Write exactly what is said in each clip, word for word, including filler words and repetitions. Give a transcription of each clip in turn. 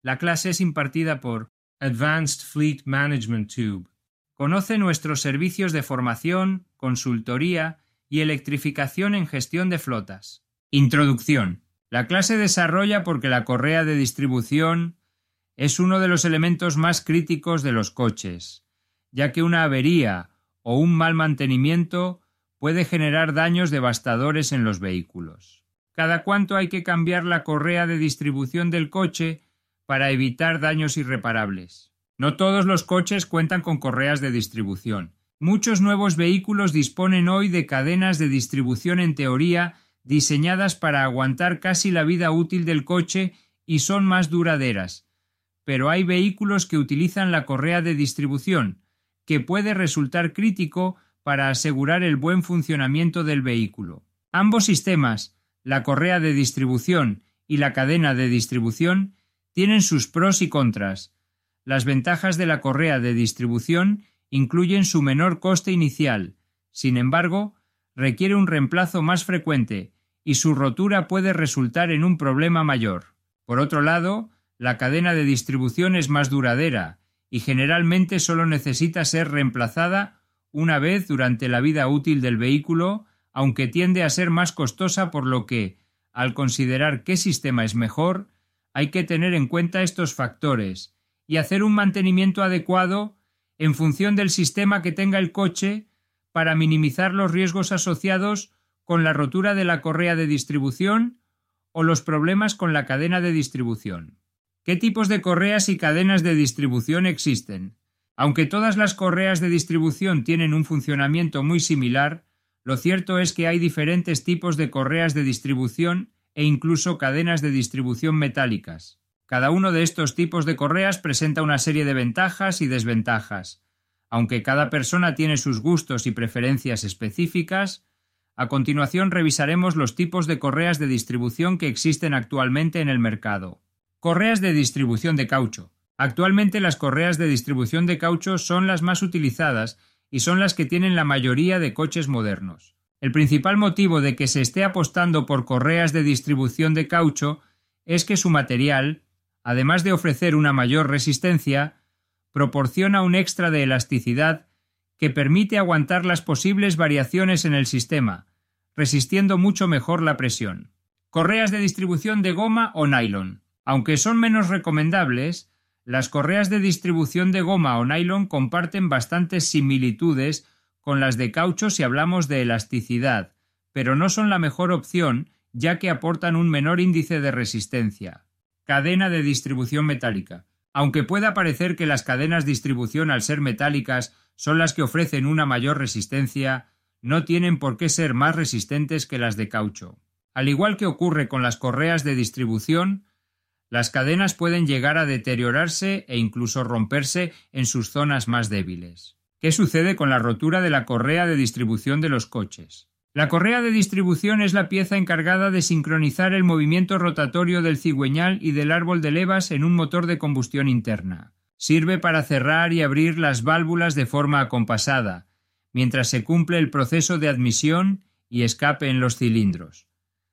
La clase es impartida por Advanced Fleet Management Tube. Conoce nuestros servicios de formación, consultoría y electrificación en gestión de flotas. Introducción. La clase desarrolla porque la correa de distribución es uno de los elementos más críticos de los coches, ya que una avería o un mal mantenimiento puede generar daños devastadores en los vehículos. Cada cuánto hay que cambiar la correa de distribución del coche para evitar daños irreparables. No todos los coches cuentan con correas de distribución. Muchos nuevos vehículos disponen hoy de cadenas de distribución en teoría diseñadas para aguantar casi la vida útil del coche y son más duraderas. Pero hay vehículos que utilizan la correa de distribución, que puede resultar crítico para asegurar el buen funcionamiento del vehículo. Ambos sistemas, la correa de distribución y la cadena de distribución, tienen sus pros y contras. Las ventajas de la correa de distribución incluyen su menor coste inicial. Sin embargo, requiere un reemplazo más frecuente y su rotura puede resultar en un problema mayor. Por otro lado, la cadena de distribución es más duradera y generalmente solo necesita ser reemplazada una vez durante la vida útil del vehículo, aunque tiende a ser más costosa, por lo que, al considerar qué sistema es mejor, hay que tener en cuenta estos factores y hacer un mantenimiento adecuado en función del sistema que tenga el coche para minimizar los riesgos asociados con la rotura de la correa de distribución o los problemas con la cadena de distribución. ¿Qué tipos de correas y cadenas de distribución existen? Aunque todas las correas de distribución tienen un funcionamiento muy similar, lo cierto es que hay diferentes tipos de correas de distribución e incluso cadenas de distribución metálicas. Cada uno de estos tipos de correas presenta una serie de ventajas y desventajas. Aunque cada persona tiene sus gustos y preferencias específicas, a continuación revisaremos los tipos de correas de distribución que existen actualmente en el mercado. Correas de distribución de caucho. Actualmente las correas de distribución de caucho son las más utilizadas y son las que tienen la mayoría de coches modernos. El principal motivo de que se esté apostando por correas de distribución de caucho es que su material, además de ofrecer una mayor resistencia, proporciona un extra de elasticidad que permite aguantar las posibles variaciones en el sistema, resistiendo mucho mejor la presión. Correas de distribución de goma o nylon. Aunque son menos recomendables, las correas de distribución de goma o nylon comparten bastantes similitudes con las de caucho si hablamos de elasticidad, pero no son la mejor opción ya que aportan un menor índice de resistencia. Cadena de distribución metálica. Aunque pueda parecer que las cadenas de distribución, al ser metálicas, son las que ofrecen una mayor resistencia, no tienen por qué ser más resistentes que las de caucho. Al igual que ocurre con las correas de distribución, las cadenas pueden llegar a deteriorarse e incluso romperse en sus zonas más débiles. ¿Qué sucede con la rotura de la correa de distribución de los coches? La correa de distribución es la pieza encargada de sincronizar el movimiento rotatorio del cigüeñal y del árbol de levas en un motor de combustión interna. Sirve para cerrar y abrir las válvulas de forma acompasada, mientras se cumple el proceso de admisión y escape en los cilindros.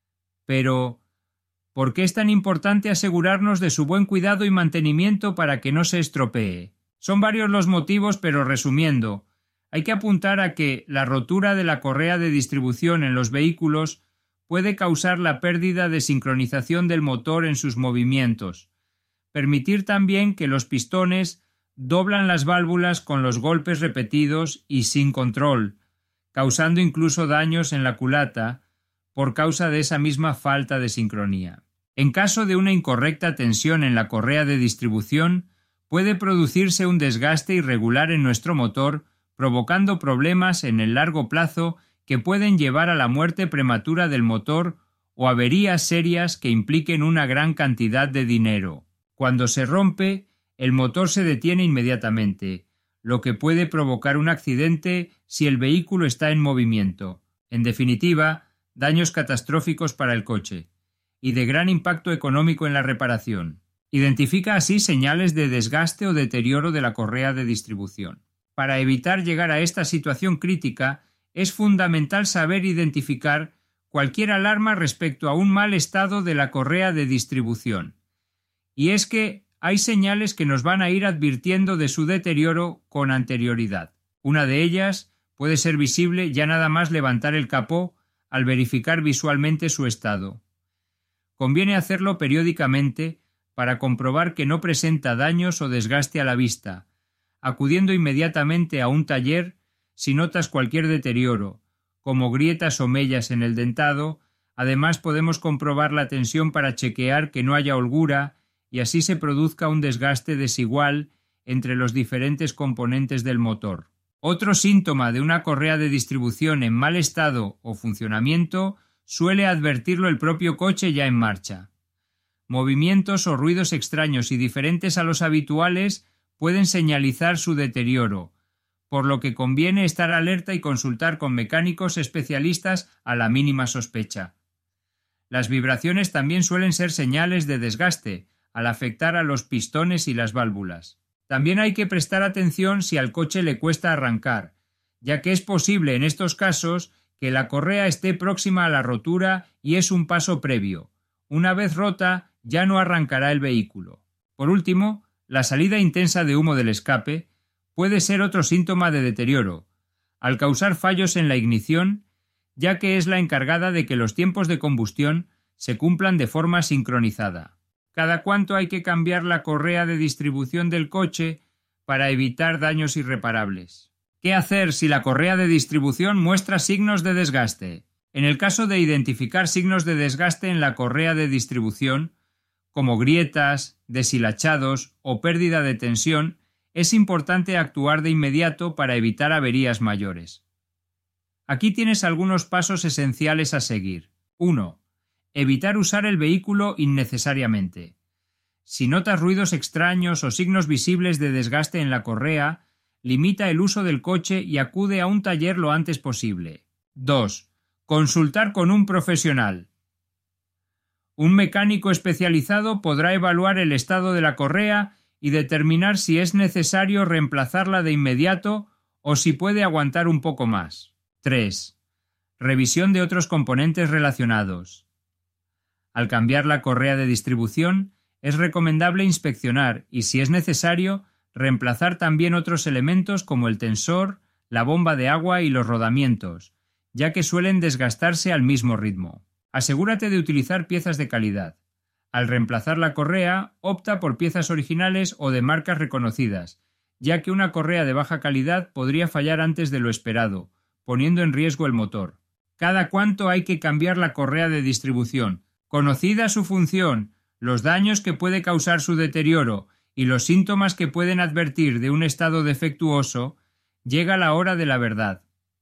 Pero, ¿por qué es tan importante asegurarnos de su buen cuidado y mantenimiento para que no se estropee? Son varios los motivos, pero resumiendo, hay que apuntar a que la rotura de la correa de distribución en los vehículos puede causar la pérdida de sincronización del motor en sus movimientos, permitir también que los pistones doblan las válvulas con los golpes repetidos y sin control, causando incluso daños en la culata por causa de esa misma falta de sincronía. En caso de una incorrecta tensión en la correa de distribución, puede producirse un desgaste irregular en nuestro motor, provocando problemas en el largo plazo que pueden llevar a la muerte prematura del motor o averías serias que impliquen una gran cantidad de dinero. Cuando se rompe, el motor se detiene inmediatamente, lo que puede provocar un accidente si el vehículo está en movimiento. En definitiva, daños catastróficos para el coche y de gran impacto económico en la reparación. Identifica así señales de desgaste o deterioro de la correa de distribución. Para evitar llegar a esta situación crítica, es fundamental saber identificar cualquier alarma respecto a un mal estado de la correa de distribución. Y es que, hay señales que nos van a ir advirtiendo de su deterioro con anterioridad. Una de ellas puede ser visible ya nada más levantar el capó al verificar visualmente su estado. Conviene hacerlo periódicamente para comprobar que no presenta daños o desgaste a la vista, acudiendo inmediatamente a un taller si notas cualquier deterioro, como grietas o mellas en el dentado. Además podemos comprobar la tensión para chequear que no haya holgura y así se produzca un desgaste desigual entre los diferentes componentes del motor. Otro síntoma de una correa de distribución en mal estado o funcionamiento suele advertirlo el propio coche ya en marcha. Movimientos o ruidos extraños y diferentes a los habituales pueden señalizar su deterioro, por lo que conviene estar alerta y consultar con mecánicos especialistas a la mínima sospecha. Las vibraciones también suelen ser señales de desgaste, al afectar a los pistones y las válvulas. También hay que prestar atención si al coche le cuesta arrancar, ya que es posible en estos casos que la correa esté próxima a la rotura y es un paso previo. Una vez rota, ya no arrancará el vehículo. Por último, la salida intensa de humo del escape puede ser otro síntoma de deterioro, al causar fallos en la ignición, ya que es la encargada de que los tiempos de combustión se cumplan de forma sincronizada. Cada cuánto hay que cambiar la correa de distribución del coche para evitar daños irreparables. ¿Qué hacer si la correa de distribución muestra signos de desgaste? En el caso de identificar signos de desgaste en la correa de distribución, como grietas, deshilachados o pérdida de tensión, es importante actuar de inmediato para evitar averías mayores. Aquí tienes algunos pasos esenciales a seguir. uno. Evitar usar el vehículo innecesariamente. Si notas ruidos extraños o signos visibles de desgaste en la correa, limita el uso del coche y acude a un taller lo antes posible. dos. Consultar con un profesional. Un mecánico especializado podrá evaluar el estado de la correa y determinar si es necesario reemplazarla de inmediato o si puede aguantar un poco más. tres. Revisión de otros componentes relacionados. Al cambiar la correa de distribución, es recomendable inspeccionar y, si es necesario, reemplazar también otros elementos como el tensor, la bomba de agua y los rodamientos, ya que suelen desgastarse al mismo ritmo. Asegúrate de utilizar piezas de calidad. Al reemplazar la correa, opta por piezas originales o de marcas reconocidas, ya que una correa de baja calidad podría fallar antes de lo esperado, poniendo en riesgo el motor. Cada cuánto hay que cambiar la correa de distribución. Conocida su función, los daños que puede causar su deterioro y los síntomas que pueden advertir de un estado defectuoso, llega la hora de la verdad.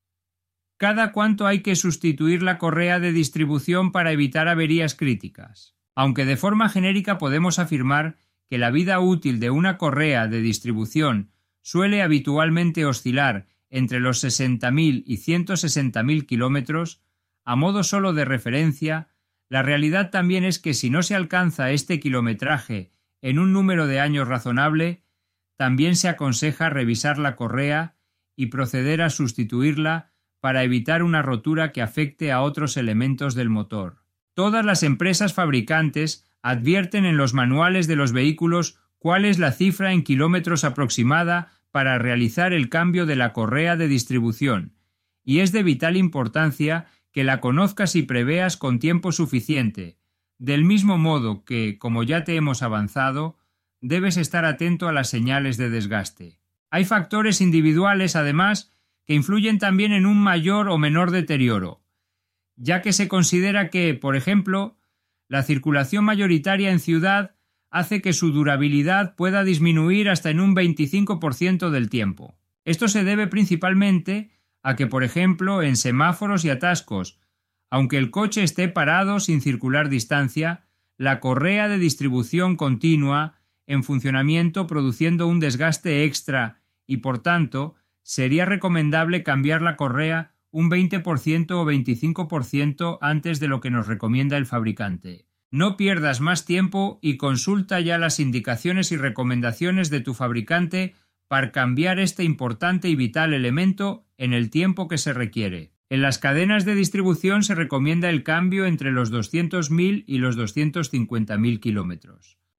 Cada cuánto hay que sustituir la correa de distribución para evitar averías críticas. Aunque de forma genérica podemos afirmar que la vida útil de una correa de distribución suele habitualmente oscilar entre los sesenta mil y ciento sesenta mil kilómetros, a modo solo de referencia, la realidad también es que si no se alcanza este kilometraje en un número de años razonable, también se aconseja revisar la correa y proceder a sustituirla para evitar una rotura que afecte a otros elementos del motor. Todas las empresas fabricantes advierten en los manuales de los vehículos cuál es la cifra en kilómetros aproximada para realizar el cambio de la correa de distribución, y es de vital importancia que la conozcas y preveas con tiempo suficiente, del mismo modo que, como ya te hemos avanzado, debes estar atento a las señales de desgaste. Hay factores individuales, además, que influyen también en un mayor o menor deterioro, ya que se considera que, por ejemplo, la circulación mayoritaria en ciudad hace que su durabilidad pueda disminuir hasta en un veinticinco por ciento del tiempo. Esto se debe principalmente a que, por ejemplo, en semáforos y atascos, aunque el coche esté parado sin circular distancia, la correa de distribución continúa en funcionamiento produciendo un desgaste extra y, por tanto, sería recomendable cambiar la correa un veinte por ciento o veinticinco por ciento antes de lo que nos recomienda el fabricante. No pierdas más tiempo y consulta ya las indicaciones y recomendaciones de tu fabricante para cambiar este importante y vital elemento en el tiempo que se requiere. En las cadenas de distribución se recomienda el cambio entre los doscientos mil y los doscientos cincuenta mil kilómetros.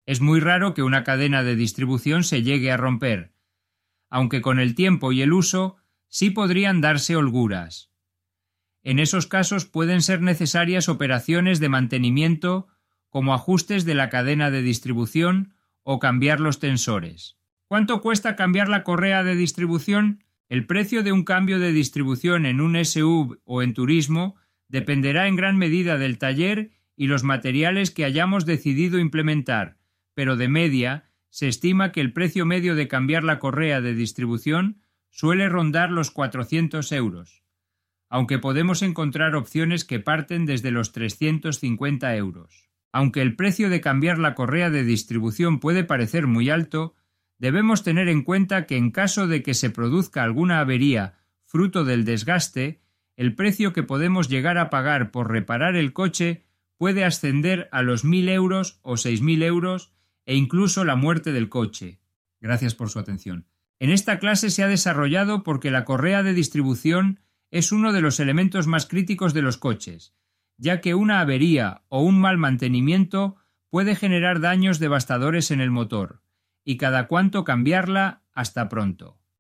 Es muy raro que una cadena de distribución se llegue a romper, aunque con el tiempo y el uso sí podrían darse holguras. En esos casos pueden ser necesarias operaciones de mantenimiento como ajustes de la cadena de distribución o cambiar los tensores. ¿Cuánto cuesta cambiar la correa de distribución? El precio de un cambio de distribución en un S U V o en turismo dependerá en gran medida del taller y los materiales que hayamos decidido implementar, pero de media se estima que el precio medio de cambiar la correa de distribución suele rondar los cuatrocientos euros, aunque podemos encontrar opciones que parten desde los trescientos cincuenta euros. Aunque el precio de cambiar la correa de distribución puede parecer muy alto, debemos tener en cuenta que en caso de que se produzca alguna avería fruto del desgaste, el precio que podemos llegar a pagar por reparar el coche puede ascender a los mil euros o seis mil euros e incluso la muerte del coche. Gracias por su atención. En esta clase se ha desarrollado porque la correa de distribución es uno de los elementos más críticos de los coches, ya que una avería o un mal mantenimiento puede generar daños devastadores en el motor, y cada cuánto cambiarla. Hasta pronto.